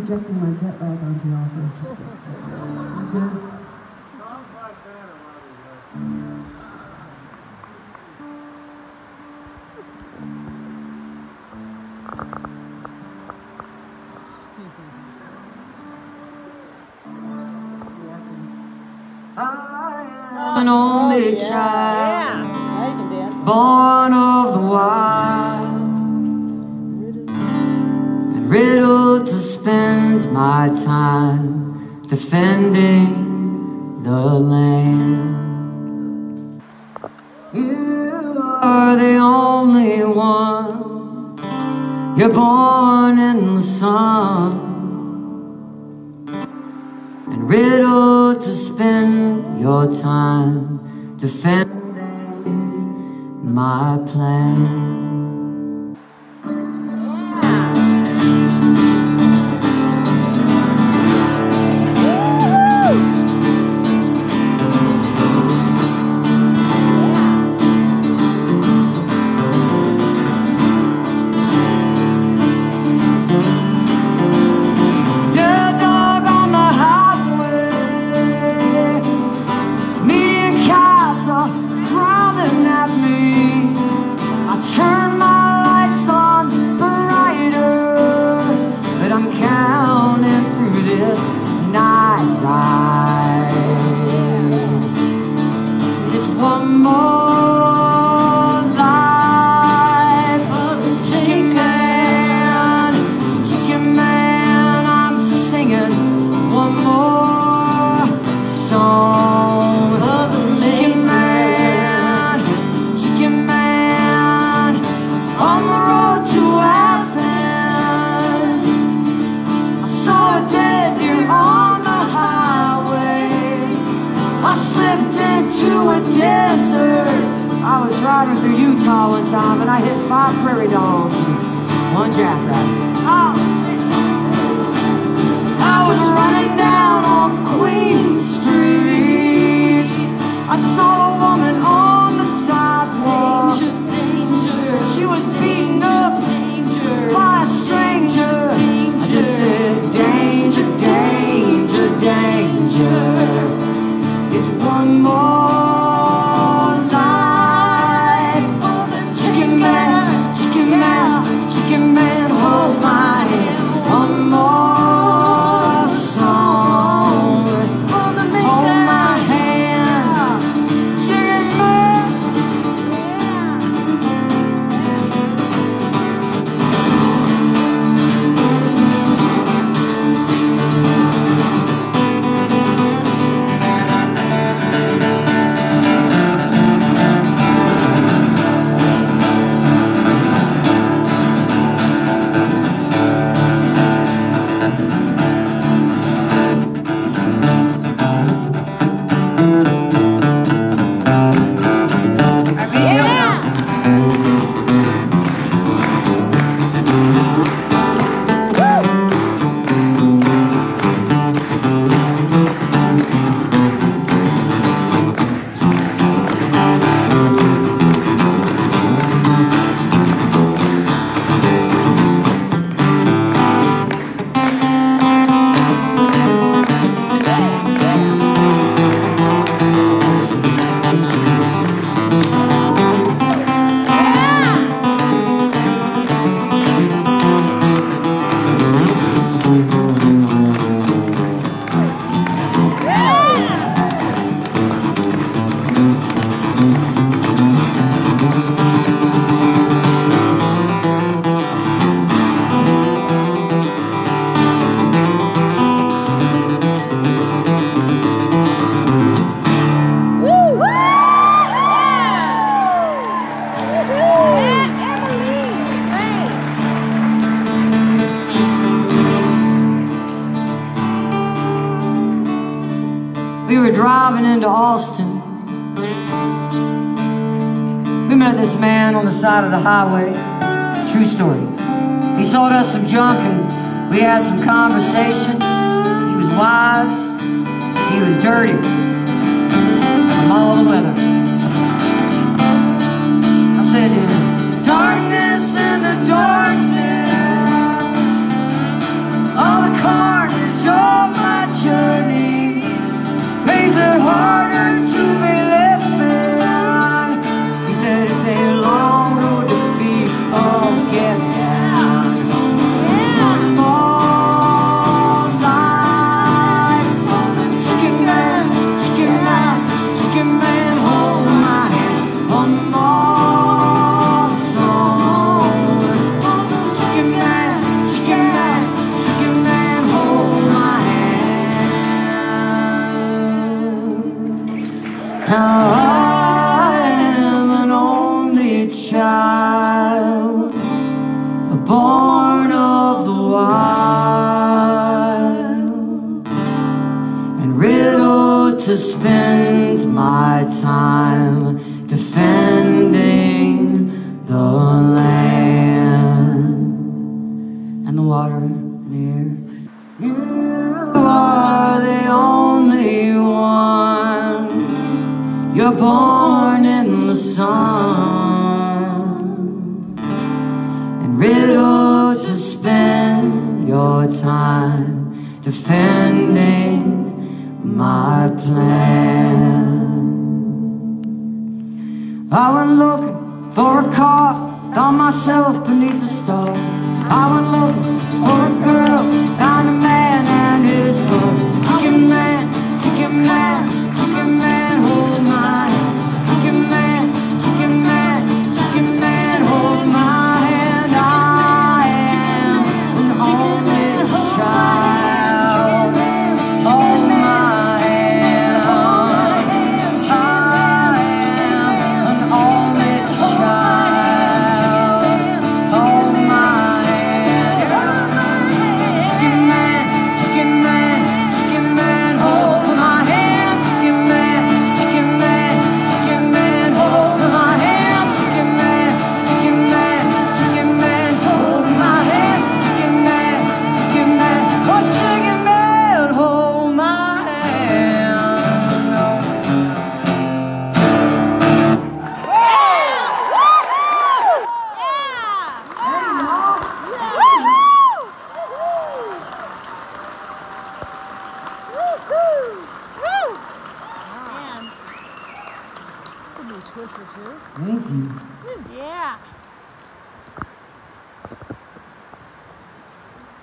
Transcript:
projecting my jet lag onto y'all for a second. You good? Songs like that are an only child, born of the wild, and riddled to spend my time defending the land. You are the only one, you're born in the sun, and riddled to spend your time defending my plan. I was driving through Utah one time and I hit 5 prairie dogs and 1 jackrabbit. I was running down on Queen Street. I saw a woman on the sidewalk. Danger, she was beaten up by a stranger. I just said, danger, danger, danger. It's one more. We were driving into Austin. We met this man on the side of the highway. True story. He sold us some junk and we had some conversation. He was wise. He was dirty. From all the weather. I said, in darkness, in the darkness, all the child, born of the wild, and riddled to spend my time defending the land and the water near. You are the only one. You're born in the sun and riddled to spend your time defending my plan. I went looking for a car, found myself beneath the stars. I went looking for a girl, found a man and his book. Chicken man, chicken man, chicken man, hold my hands. Chicken man, chicken man, chicken man, hold my hand. I am an only child. Hold my hand. I am an only child. Hold my hand. Chicken man, chicken man, chicken man, hold my hand. Chicken man, chicken man, chicken man, hold my hand. Chicken man, chicken man, chicken man, hold my hand. Chicken man, chicken man, oh chicken man, hold my hand. Thank you. Yeah.